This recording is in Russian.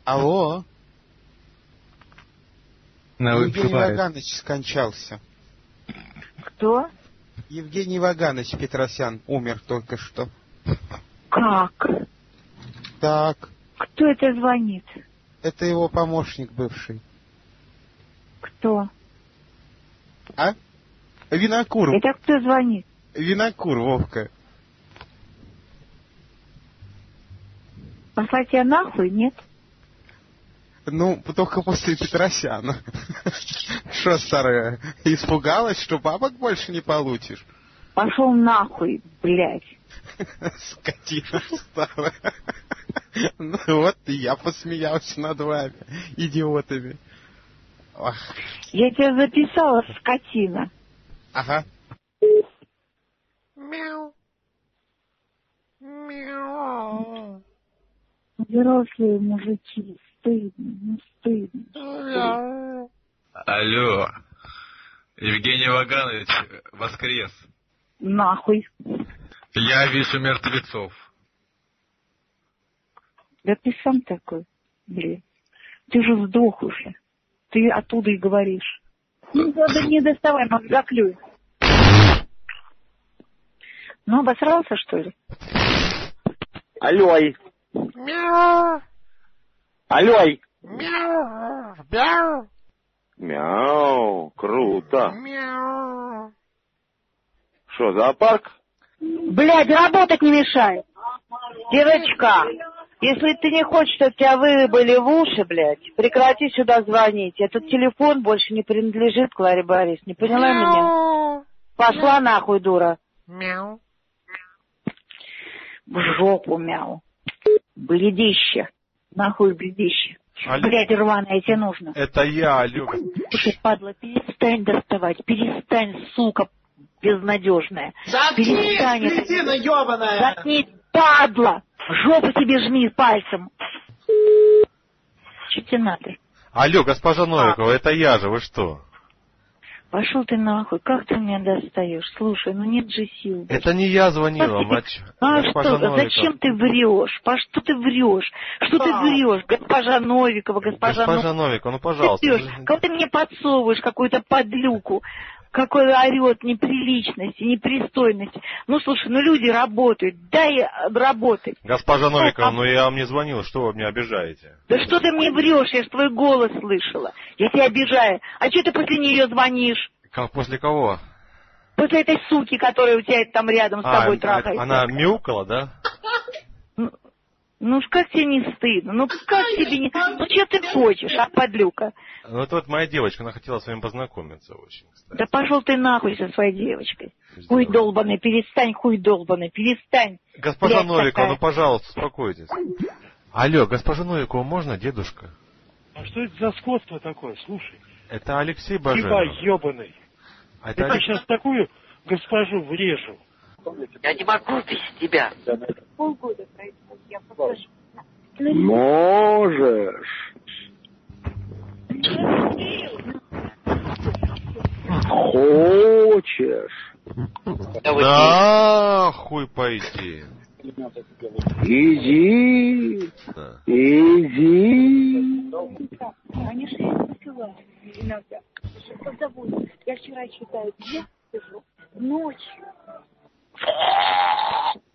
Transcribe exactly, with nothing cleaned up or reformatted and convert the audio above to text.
Алло. На Евгений Ваганович скончался. Кто? Евгений Ваганович Петросян умер только что. Как? Так. Кто это звонит? Это его помощник бывший. Кто? А? Винокур. Это кто звонит? Винокур, Вовка. Послать тебя нахуй, нет? Ну, только после Петросяна. Что, старая, испугалась, что бабок больше не получишь? Пошел нахуй, блядь. Скотина старая. Ну вот и я посмеялся над вами, идиотами. Ох. Я тебя записала, скотина. Ага. Мяу. Мяу. Взрослые мужики, стыдно, ну стыдно. Алло. Евгений Ваганович воскрес. Нахуй. Я вижу мертвецов. Да ты сам такой, блин. Ты же сдох уже. Ты оттуда и говоришь. Ну, да не доставай, мозгоклюй. Ну, обосрался, что ли? Алло. Мяу. Алло. Мяу. Мяу. Мяу. Круто. Мяу. Что, зоопарк? Блядь, работать не мешай. Девочка, если ты не хочешь, чтобы тебя выебали в уши, блядь, прекрати сюда звонить. Этот телефон больше не принадлежит Кларе Борисовне. Поняла меня? Пошла нахуй, дура. Мяу. В жопу мяу. Бледище. Нахуй бледище. Алло. Блядь, рваная, тебе нужно. Это я, алло. Слушай, падла, перестань доставать. Перестань, сука, безнадежная. Заткнись, Перестань. кретина ебаная! Заткнись, падла! Жопу тебе жми пальцем. Что тебе надо? Алло, госпожа Новикова, это я же, вы что? Пошел ты нахуй, как ты меня достаешь? Слушай, ну нет же сил. Это не я звонил вам, а, ч... а госпожа что, Новикова. зачем ты врешь? По что ты врешь? Что ты врешь, госпожа Новикова, госпожа, Госпожа Новикова? Новикова, ну пожалуйста. Ты врешь? Кого ты мне подсовываешь, какую-то подлюку? Какой орет неприличности, непристойности. Ну, слушай, ну люди работают, дай работать. Госпожа Новикова, ну я вам не звонил, что вы меня обижаете? Да что ты мне врешь, я ж твой голос слышала. Я тебя обижаю. А что ты после нее звонишь? Как, после кого? После этой суки, которая у тебя там рядом с а, тобой трахается. Она мяукала, да? Ну, ну как тебе не стыдно? Ну как тебе не... Ну что ты хочешь, а, подлюка? Ну это вот моя девочка, она хотела с вами познакомиться очень, кстати. Да пошел ты нахуй со своей девочкой. Хуй долбаный, перестань, хуй долбаный, перестань. Госпожа Блядь, Новикова, такая. ну пожалуйста, успокойтесь. Алло, госпожа Новикова, можно, дедушка? А что это за скотство такое, слушай? Это Алексей Баженов. Еба ебаный. А это это Я Алекс... сейчас такую госпожу врежу. Я не могу без тебя. Полгода происходит, я покажу. Можешь. Хочешь. Да, хуй пойди. Иди. Да. Иди. Конечно, я посылаю иногда. Позову. Я вчера читаю, где сижу, ночью.